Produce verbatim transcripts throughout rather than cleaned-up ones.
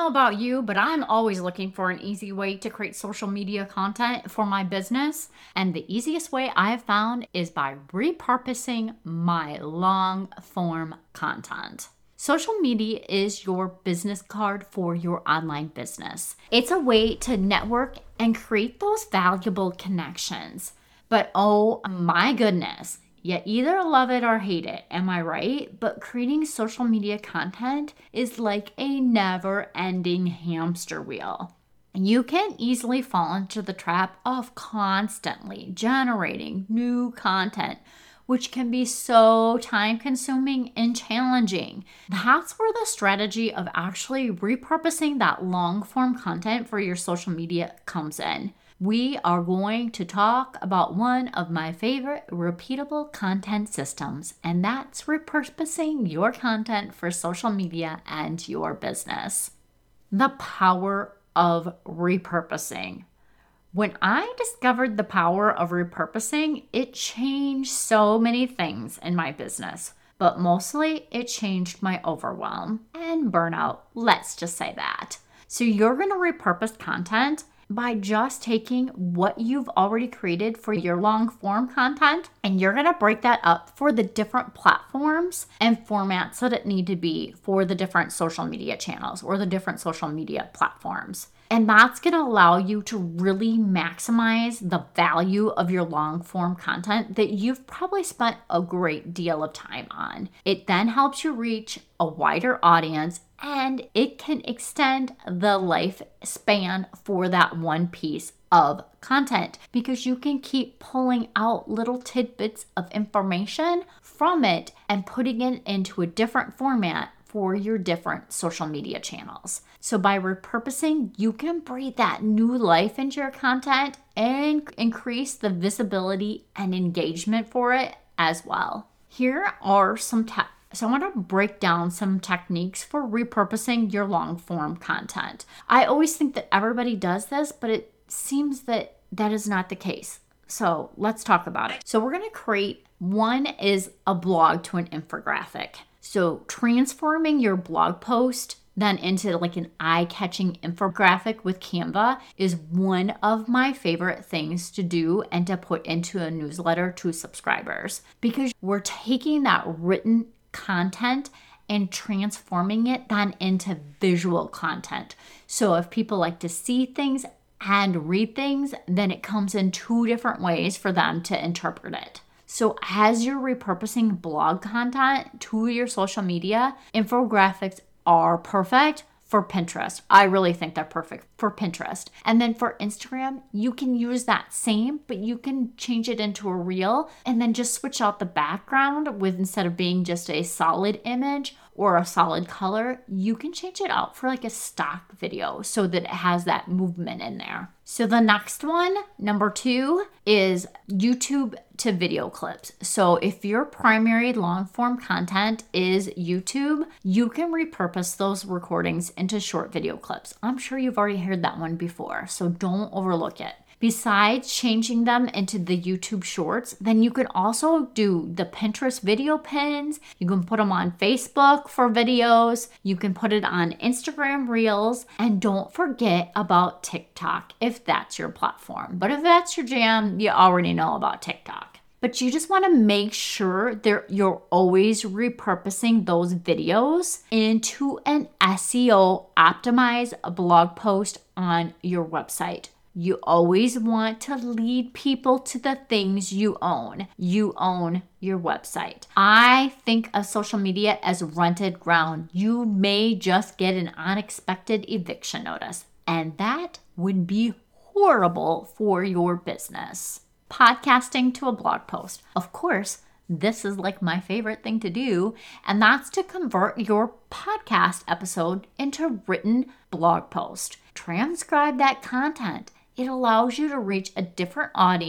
know about you, but I'm always looking for an easy way to create social media content for my business. And the easiest way I have found is by repurposing my long form content. Social media is your business card for your online business. It's a way to network and create those valuable connections. But oh my goodness, you either love it or hate it, am I right? But creating social media content is like a never-ending hamster wheel. You can easily fall into the trap of constantly generating new content, which can be so time-consuming and challenging. That's where the strategy of actually repurposing that long-form content for your social media comes in. We are going to talk about one of my favorite repeatable content systems, and that's repurposing your content for social media and your business. The power of repurposing. When I discovered the power of repurposing, it changed so many things in my business, but mostly it changed my overwhelm and burnout. Let's just say that. So you're going to repurpose content by just taking what you've already created for your long form content, and you're going to break that up for the different platforms and formats that it need to be for the different social media channels or the different social media platforms. And that's going to allow you to really maximize the value of your long form content that you've probably spent a great deal of time on. It then helps you reach a wider audience, and it can extend the lifespan for that one piece of content because you can keep pulling out little tidbits of information from it and putting it into a different format for your different social media channels. So by repurposing, you can breathe that new life into your content and increase the visibility and engagement for it as well. Here are some te- So I want to break down some techniques for repurposing your long form content. I always think that everybody does this, but it seems that that is not the case. So let's talk about it. So we're going to create, one is a blog to an infographic. So transforming your blog post then into like an eye-catching infographic with Canva is one of my favorite things to do and to put into a newsletter to subscribers, because we're taking that written content and transforming it then into visual content. So if people like to see things and read things, then it comes in two different ways for them to interpret it. So as you're repurposing blog content to your social media, infographics are perfect for Pinterest. I really think they're perfect for Pinterest. And then for Instagram, you can use that same, but you can change it into a reel and then just switch out the background with, instead of being just a solid image or a solid color, you can change it out for like a stock video so that it has that movement in there. So the next one, number two, is YouTube to video clips. So if your primary long form content is YouTube, you can repurpose those recordings into short video clips. I'm sure you've already heard that one before, so don't overlook it. Besides changing them into the YouTube shorts, then you can also do the Pinterest video pins. You can put them on Facebook for videos. You can put it on Instagram Reels. And don't forget about TikTok if that's your platform. But if that's your jam, you already know about TikTok. But you just want to make sure that you're always repurposing those videos into an S E O optimized blog post on your website. You always want to lead people to the things you own. You own your website. I think of social media as rented ground. You may just get an unexpected eviction notice, and that would be horrible for your business. Podcasting to a blog post. Of course, this is like my favorite thing to do, and that's to convert your podcast episode into written blog post. Transcribe that content. It allows you to reach a different audience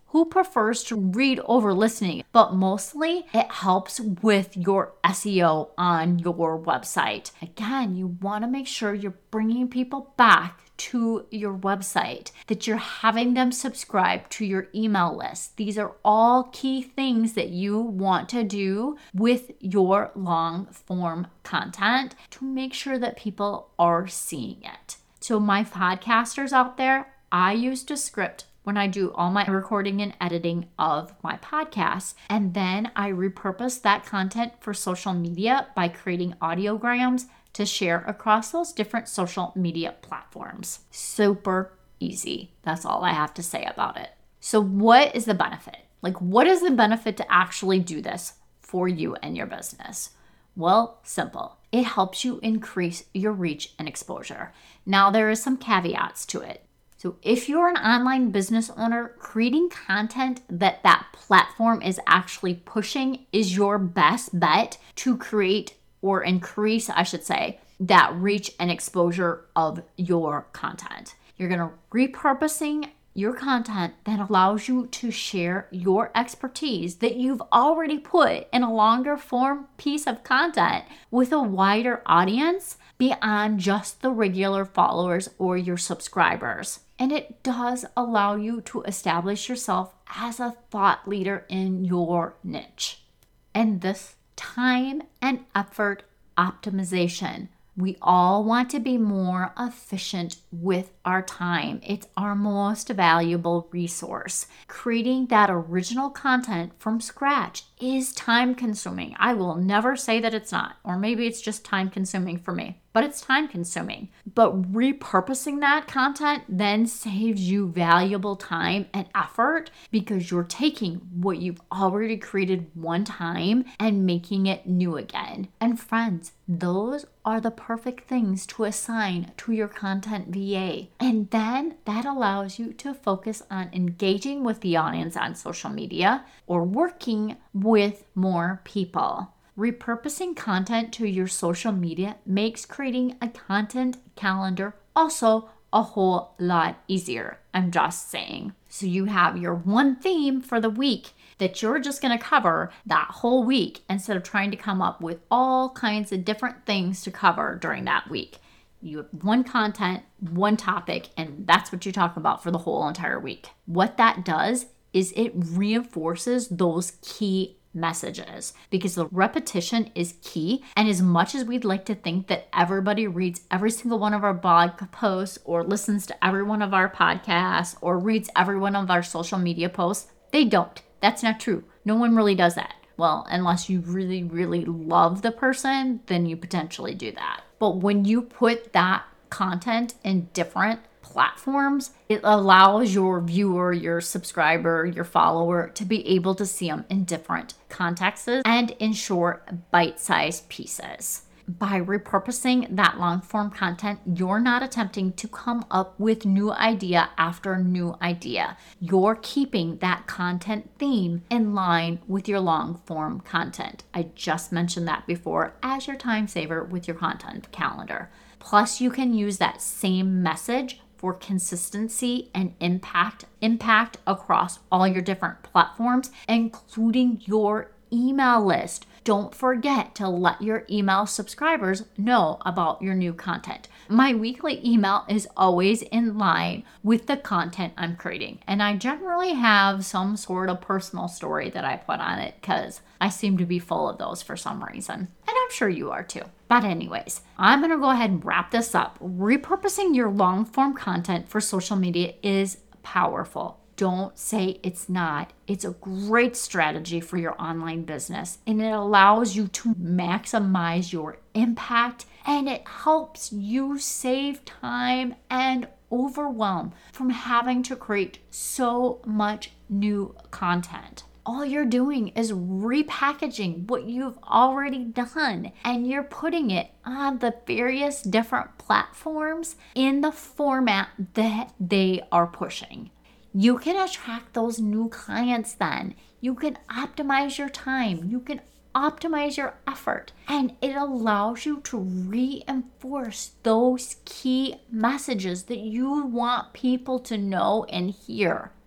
Who prefers to read over listening? But mostly it helps with your S E O on your website. Again, you want to make sure you're bringing people back to your website, that you're having them subscribe to your email list. These are all key things that you want to do with your long form content to make sure that people are seeing it. So my podcasters out there, I use Descript when I do all my recording and editing of my podcasts. And then I repurpose that content for social media by creating audiograms to share across those different social media platforms. Super easy. That's all I have to say about it. So what is the benefit? Like, what is the benefit to actually do this for you and your business? Well, simple. It helps you increase your reach and exposure. Now, there is some caveats to it. So if you're an online business owner, creating content that that platform is actually pushing is your best bet to create or increase, I should say, that reach and exposure of your content. You're going to repurposing your content that allows you to share your expertise that you've already put in a longer form piece of content with a wider audience beyond just the regular followers or your subscribers. And it does allow you to establish yourself as a thought leader in your niche. And this time and effort optimization. We all want to be more efficient with our time. It's our most valuable resource. Creating that original content from scratch is time consuming. I will never say that it's not, or maybe it's just time consuming for me, but it's time consuming. But repurposing that content then saves you valuable time and effort because you're taking what you've already created one time and making it new again. And friends, those are the perfect things to assign to your content V A. And then that allows you to focus on engaging with the audience on social media or working with more people. Repurposing content to your social media makes creating a content calendar also a whole lot easier. I'm just saying. So you have your one theme for the week that you're just going to cover that whole week instead of trying to come up with all kinds of different things to cover during that week. You have one content, one topic, and that's what you talk about for the whole entire week. What that does is it reinforces those key messages because the repetition is key. And as much as we'd like to think that everybody reads every single one of our blog posts or listens to every one of our podcasts or reads every one of our social media posts, they don't. That's not true. No one really does that. Well, unless you really, really love the person, then you potentially do that. But when you put that content in different platforms, it allows your viewer, your subscriber, your follower to be able to see them in different contexts and in short, bite-sized pieces. By repurposing that long-form content, you're not attempting to come up with new idea after new idea. You're keeping that content theme in line with your long-form content. I just mentioned that before as your time saver with your content calendar. Plus, you can use that same message for consistency and impact, impact across all your different platforms, including your email list. Don't forget to let your email subscribers know about your new content. My weekly email is always in line with the content I'm creating. And I generally have some sort of personal story that I put on it because I seem to be full of those for some reason. And I'm sure you are too. But anyways, I'm going to go ahead and wrap this up. Repurposing your long form content for social media is powerful. Don't say it's not. It's a great strategy for your online business, and it allows you to maximize your impact, and it helps you save time and overwhelm from having to create so much new content. All you're doing is repackaging what you've already done, and you're putting it on the various different platforms in the format that they are pushing. You can attract those new clients then. You can optimize your time. You can optimize your effort. And it allows you to reinforce those key messages that you want people to know and hear.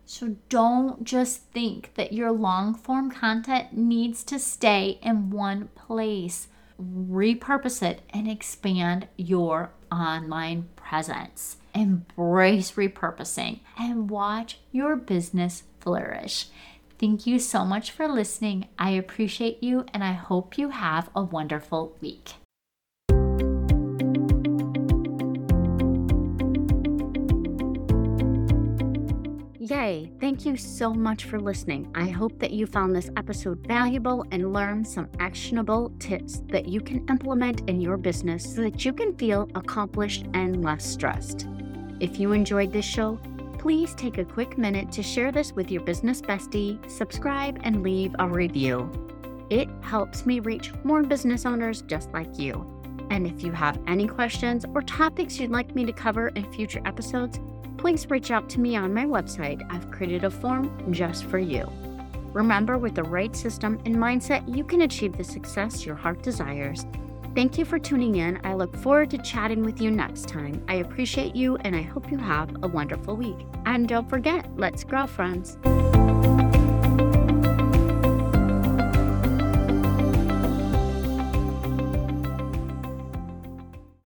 So don't just think that your long form content needs to stay in one place. Repurpose it and expand your online presence. Embrace repurposing and watch your business flourish. Thank you so much for listening. I appreciate you and I hope you have a wonderful week. Yay! Thank you so much for listening. I hope that you found this episode valuable and learned some actionable tips that you can implement in your business so that you can feel accomplished and less stressed. If you enjoyed this show, please take a quick minute to share this with your business bestie, subscribe, and leave a review. It helps me reach more business owners just like you. And if you have any questions or topics you'd like me to cover in future episodes, please reach out to me on my website. I've created a form just for you. Remember, with the right system and mindset, you can achieve the success your heart desires. Thank you for tuning in. I look forward to chatting with you next time. I appreciate you and I hope you have a wonderful week. And don't forget, let's grow, friends.